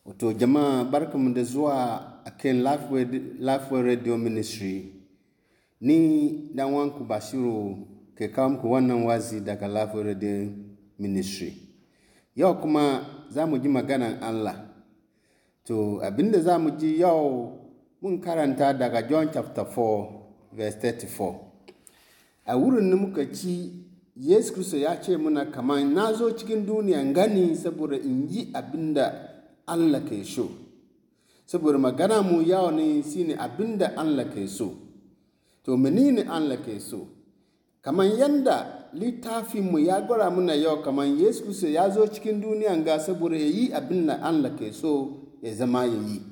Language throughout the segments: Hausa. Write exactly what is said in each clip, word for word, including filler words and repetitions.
To jama'a barkamu da zuwa a kan Lifeway Lifeway Radio Ministry. Ni dan wanku Bashiru ke kawo muku wannan wazi daga Lifeway Radio Ministry. Yau kuma za mu ji maganan Allah. To abinda za mu ji yau mun karanta daga John chapter four verse thirty-four. A wurin da muka ci Yesu Kristo ya ce muna kamar na zo cikin duniyan gani saboda in yi abinda Allah ke so. Saboda magana mu yau ne shine abinda Allah ke so. To menene Allah ke so? Kamar yanda littafin mu ya gwara muna yau kamar Yesu Kristo ya zo cikin duniyan ga saboda ya yi abinda Allah ke so ya zama ya yi.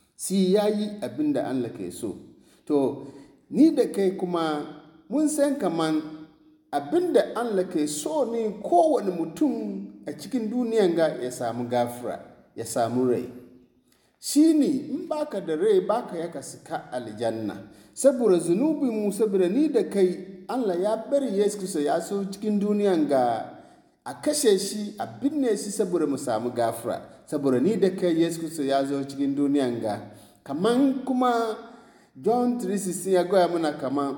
Si ya yi abinda Allah ke so. To ni da kai kuma mun san kamar abinda Allah ke so ne kowane mutum a cikin duniyan ga ya samu gafara. Ya samu rai. Shi ne in baka da rai baka ya kasika aljanna. Saboda zunubin mu saboda ni da kai Allah ya bari Yesu Kristo ya so cikin duniyan ga a kashe shi a binne shi saboda mu samu gafara. Saboda ni da kai Yesu Kristo ya zo cikin duniyan ga. Kaman kuma John three sixteen ya goya mana kaman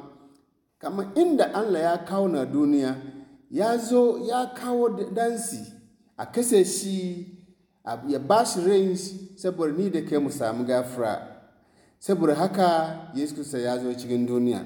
kaman inda Allah ya kawo na duniya ya zo ya kawo dansi a kashe shi ya ba shi rai saboda ni da kai mu samu gafara. Saboda haka Yesu Kristo ya zo cikin duniya.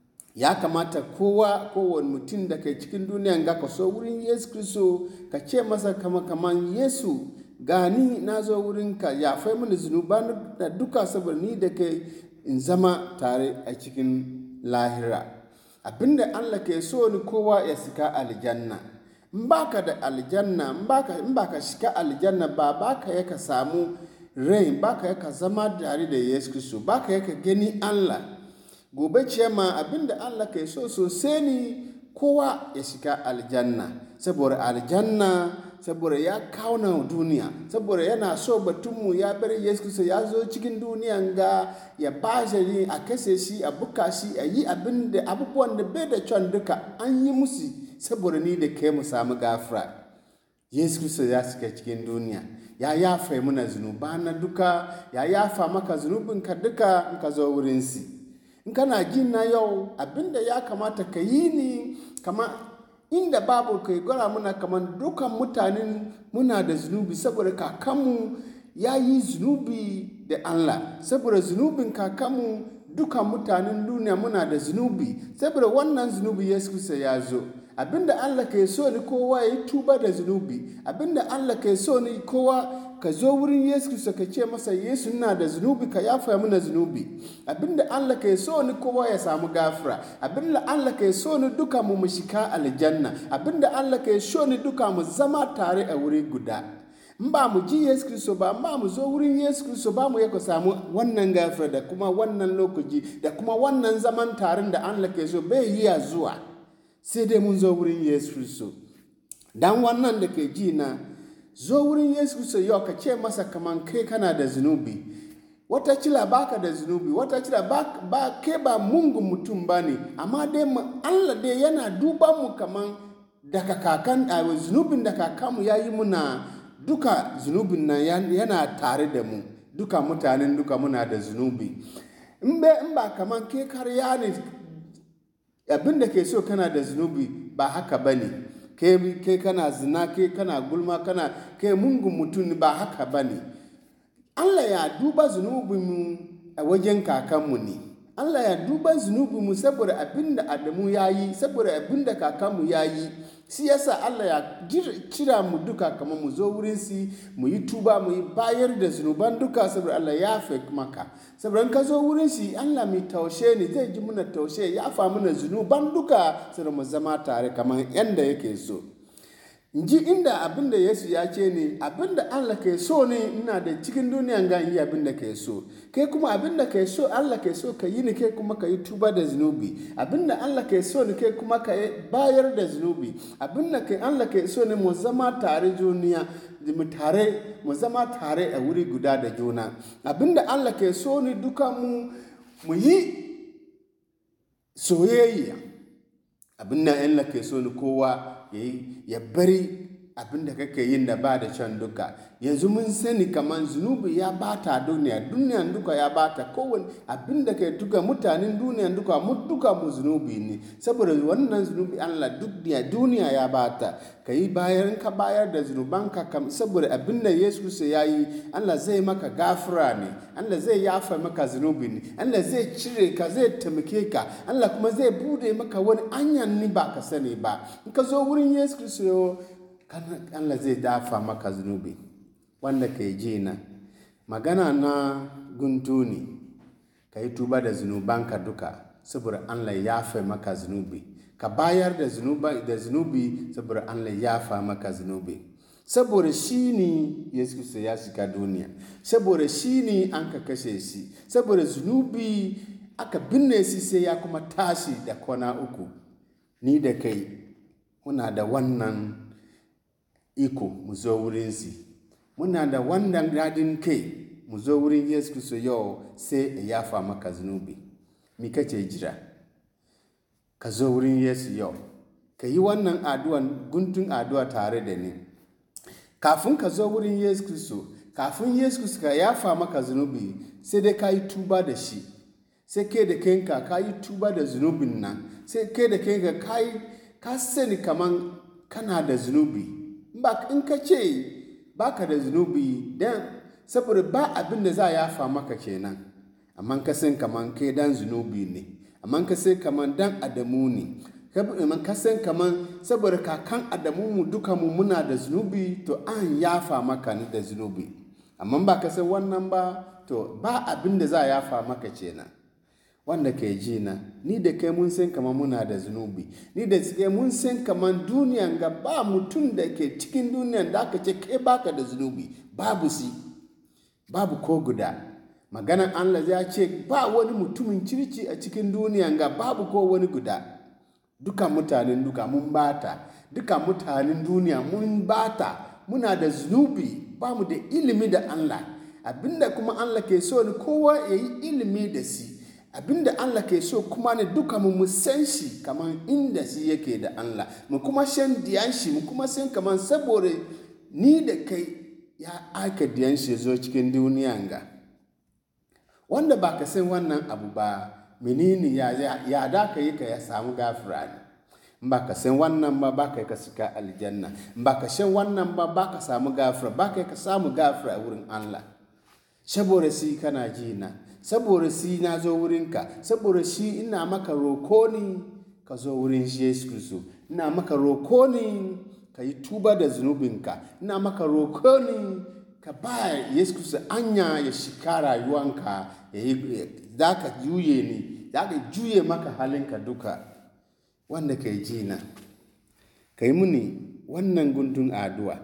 Ya kamata kowa kowane mutum da kai cikin duniya ga ka so wurin Yesu Kristo ka ce masa kama kaman Yesu gani na zo wurin ka ya fai mini zunuban da duka saboda ni da kai in zama tare a cikin lahira. Abinda Allah ke so ni kowa ya sika aljanna. In baka da aljanna in baka in baka shiga aljanna ba baka yaka samu rai baka yaka zama tare da Yesu Kristo baka yaka gani Allah. Gobe cema abinda Allah ke so sosai ni kowa ya shiga aljanna. Saboda aljanna saboda ya kawo na duniya saboda yana so batunmu ya bar Yesu Kristo ya zo cikin duniyan ga ya ba shi a kashe shi a buka shi a yi abinda abubuwan da bai da can duka an yi musu saboda ni da kai mu samu gafara. Yesu Kristo ya shiga cikin duniya ya yafa mana zunuba na duka ya yafa maka zunubinka duka in ka zo wurin si. In kana jin na yau abinda ya kamata ka yi ni kama inda babu kai gwara muna kaman dukan mutanen muna da zunubi saboda kakanmu ya yi zunubi da Allah. Saboda zunubin kakanmu dukan mutanen duniya muna da zunubi. Saboda wannan zunubi Yesu Kristo ya zo. Abinda Allah ke so ni kowa ya tuba da zunubi. Abinda Allah ke so ni kowa ka zo wurin Yesu Kristo ka ce masa Yesu ina da zunubi ka yafa mana zunubi. Abinda Allah ke so ni kowa ya samu gafara. Abinda Allah ke so ni duka mu mu shika aljanna. Abinda Allah ke so ni duka mu zama tare a wuri guda. In ba mu ji Yesu Kristo ba ba mu zo wurin Yesu Kristo ba mu yaka samu wannan gafara da kuma wannan lokaci da kuma wannan zaman tarin da Allah ke so bai yi zuwa. Sai dai mun zo wurin Yesu Kristo. Dan wannan da ke ji na zo wurin Yesu Kristo yau ka ce masa kaman kai kana da zunubi. Wata cila baka da zunubi, wata cila ba, ba kai ba mungun mutum bane, amma dai Allah dai yana duban mu kaman daga kakan a zunubin da kakanmu yayi muna duka zunubin nan yana tare da mu. Duka mutanen duka muna da zunubi. In ba in ba kaman kai karya ne abin da ke so kana da zunubi ba haka bane. Kai kai kana zina kai kana gulma kana kai mungun mutum ba haka bane. Allah ya duba zunubinmu a wajen kakanmu ne. Allah ya duba zunubinmu saboda abinda Adamu yayi saboda abinda kakanmu yayi. Shi yasa Allah ya kira mu duka kamar mu zo wurin si mu yi tuba mu yi bayar da zunuban duka saboda Allah ya fe maka. Saboda in ka zo wurin shi Allah mai taushe ne zai ji muna taushe ya fa mana zunuban duka saboda mu zama tare kamar yanda yake so. Inji inda abinda Yesu ya ce ne abinda Allah ke so ne ina da cikin duniyan ga yi abinda ke so. Kai kuma abinda ke so Allah ke so ka yi ne kai kuma ka yi tuba da zunubi. Abinda Allah ke so ne kai kuma ka bayar da zunubi. Abinda ke Allah ke so ne mu zama tare duniya mu tare mu zama tare a wuri guda da juna. Abinda Allah ke so ne duka mu mu yi soyayya. Abinda Allah ke so ne kowa ya bari abin da kake yin da ba da can duka. Yanzu mun sani kaman zunubi ya bata duniya, duniyan duka ya bata, kowane abin da ke duka mutanen duniyan duka mu duka mu zunubi ne. Saboda wannan zunubi Allah duk duniya ya bata. Ka yi bayan ka bayar da zunubanka kam saboda abin da Yesu Kristo ya yi, Allah zai maka gafara ne, Allah zai yafa maka zunubi ne, Allah zai cire ka, zai taimake ka, Allah kuma zai bude maka wani anyan ni ba ka sani ba. In ka zo wurin Yesu Kristo, Allah zai dafa maka zunubi. Wanda ke ji na magana na guntu ne, ka yi tuba da zunubanka duka saboda Allah ya yafa maka zunubi. Ka bayar da zunubi da zunubi saboda Allah ya yafa maka zunubi. Saboda shi ne Yesu Kristo ya shiga duniya, saboda shi ne an ka kashe shi, saboda zunubi aka binne shi sai ya kuma tashi da kwana uku. Ni da kai muna da wannan iko mu zo wurin shi, muna da wannan dadin kai mu zo wurin Yesu Kristo yau sai ya yafa maka zunubi. Mi kace jira? Ka zo wurin Yesu yau, ka yi wannan addu'an, guntun addu'a tare da ni. Kafin ka zo wurin Yesu Kristo, kafin Yesu Kristo ka yafa maka zunubi, sai dai ka yi tuba da shi. Sai kai da kanka ka yi tuba da zunubin nan, sai kai da kanka ka yi ka sani kaman kana da zunubi. Ba in ka ce baka da zunubi dan saboda ba abin da za ya yafa maka kenan. Amma ka san kaman kai dan zunubi ne, amma ka san kaman dan Adamu ne, amma ka san kaman saboda kakan Adamu mu duka mu muna da zunubi, to an yafa maka ni da zunubi. Amma ba ka san wannan ba, to ba abin da za ya yafa maka kenan. Wanda ke ji na, ni da kai mun san kaman muna da zunubi, ni da kai mun san kaman duniyan ga ba mutum da ke cikin duniyan da aka ce kai baka da zunubi, babu si, babu ko guda. Maganan Allah ya ce ba wani mutumin kirki a cikin duniyan ga, babu ko wani guda. Duka mutanen duka mun bata, duka mutanen duniya mun bata, muna da zunubi, ba mu da ilimi da Allah. Abinda kuma Allah ke so ni kowa ya yi ilimi da si. Abinda Allah ke so kuma ne duka mu san shi kaman inda shi yake da Allah, mu kuma san diyan shi, mu kuma san kaman saboda ni da kai ya aika diyan shi zo cikin duniyan ga. Wanda ba ka san wannan abu ba, menene ya ya da ka yi ka ya samu gafara ne. Ba ka san wannan ba, ba ka ka shiga aljanna. Ba ka san wannan ba, ba ka samu gafara, ba ka ka samu gafara wurin Allah. Saboda shi kana ji na, saboda shi na zo wurinka, saboda shi ina maka roko ne ka zo wurin Yesu Kristo. Ina maka roko ne ka yi tuba da zunubinka. Ina maka roko ne ka ba Yesu Kristo anya ya shika rayuwanka, ya yi za ka juye ni, za ka juye maka halinka duka. Wanda ka yi ji na, ka yi muni wannan guntun addu'a.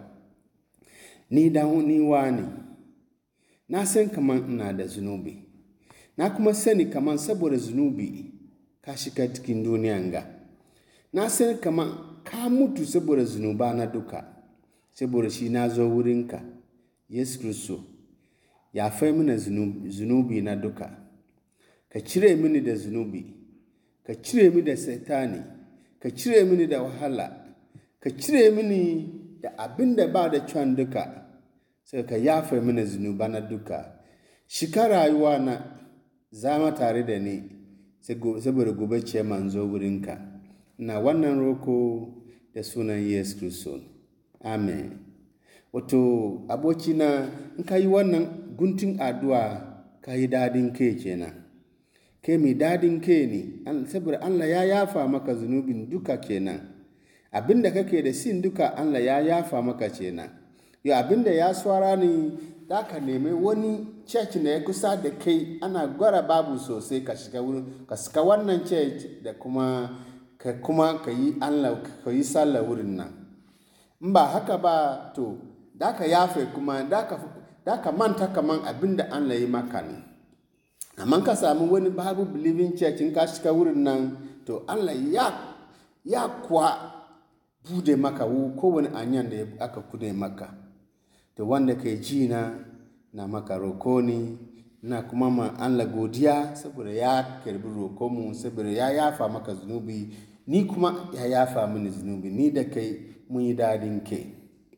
Ni dan ni wani, na san kaman ina da zunubi. Na kuma sani kaman saboda zunubi ka shiga cikin duniyan ga. Na sani kaman ka mutu saboda zunuba na duka. Saboda shi na zo wurinka, Yesu Kristo, ya fai mini zunubi, zunubi na duka. Ka cire mini da zunubi, ka cire mini da satani, ka cire mini da wahala, ka cire mini da abin da ba da can duka. Sai ka yafa mini zunuba na duka. Shika rayuwa na zama tare da ni saboda gobe ce manzo wurinka. Na wannan roko da sunan Yesu Kristo. Amen. Wato abokina, in ka yi wannan guntun addu'a ka yi dadin kai kenan. Kai mai dadin kai ne, saboda Allah ya yafa maka zunubin duka kenan. Abinda kake da sin duka Allah ya yafa maka kenan. Yau abinda ya swara ne, da ka nemi wani church da ya kusa da kai, ana gwara babu sosai ka shiga wurin, ka shiga wannan church da kuma ka kuma ka yi Allah ka yi sallah wurin nan. In ba haka ba, to da ka yafe kuma da ka da ka manta kaman abinda Allah ya maka ne. Amma ka samu wani Bible believing church in ka shiga wurin nan, to Allah ya ya kwa bude maka wu kowane anyan da aka kude maka. To wanda ke ji na na maka roko ne, na kuma ma Allah godiya saboda ya karbi rokonmu, saboda ya yafa maka zunubi, ni kuma ya yafa mini zunubi, ni da kai mun yi dadin kai.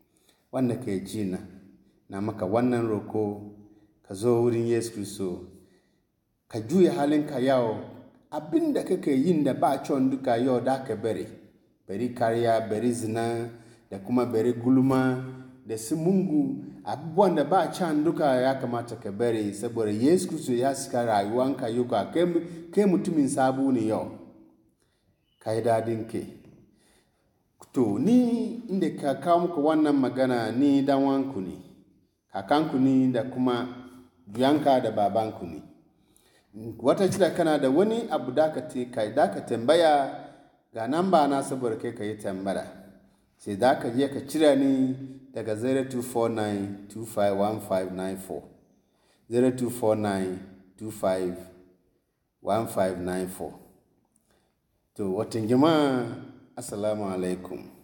wanda ke ji na na maka wannan roko ka zo wurin Yesu Kristo ka juya halinka yau abinda kake yin da ba con duka yau da ka bari bari kariya bari zina da kuma bari gulma da su mungu abubuwan da ba can duka ya kamata ka bari saboda Yesu Kristo ya saka rayuwanka yau ka kai mutumin sabu ne yau kai dadin ke to ni inda ka kawo muku wannan magana ni dan wanku ne kakanku ne da kuma biyanka da babanku ne wata cida kana da wani abu da ka te kai da ka tambaya ga namba na saboda kai ka yi tambaya sai da ka je ka cira ni daga zero two four nine two five one five nine four zero two four nine two five one five nine four to watan jama'a assalamu alaikum